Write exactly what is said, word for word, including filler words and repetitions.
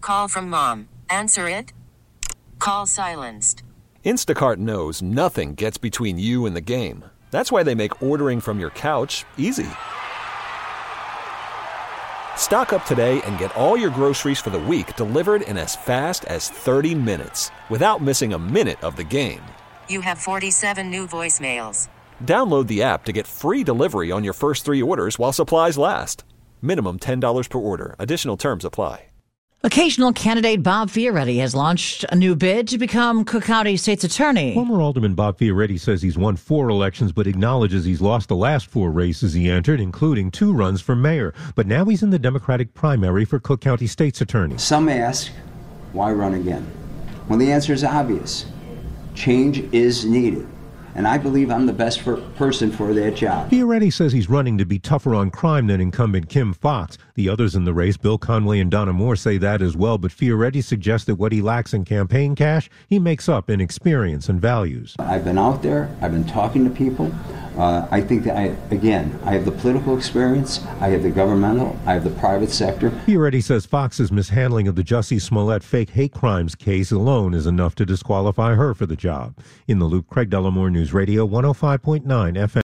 call from mom. Answer it. Call silenced. Instacart knows nothing gets between you and the game. That's why they make ordering from your couch easy. Stock up today and get all your groceries for the week delivered in as fast as thirty minutes without missing a minute of the game. You have forty-seven new voicemails. Download the app to get free delivery on your first three orders while supplies last. Minimum ten dollars per order. Additional terms apply. Occasional candidate Bob Fioretti has launched a new bid to become Cook County State's attorney. Former Alderman Bob Fioretti says he's won four elections, but acknowledges he's lost the last four races he entered, including two runs for mayor. But now he's in the Democratic primary for Cook County State's attorney. Some ask, why run again? Well, the answer is obvious. Change is needed. And I believe I'm the best for, person for that job. Fioretti says he's running to be tougher on crime than incumbent Kim Foxx. The others in the race, Bill Conway and Donna Moore, say that as well. But Fioretti suggests that what he lacks in campaign cash, he makes up in experience and values. I've been out there. I've been talking to people. Uh, I think that, I, again, I have the political experience. I have the governmental. I have the private sector. Fioretti says Fox's mishandling of the Jussie Smollett fake hate crimes case alone is enough to disqualify her for the job. In the loop, Craig Dellamore News Radio one oh five point nine F M.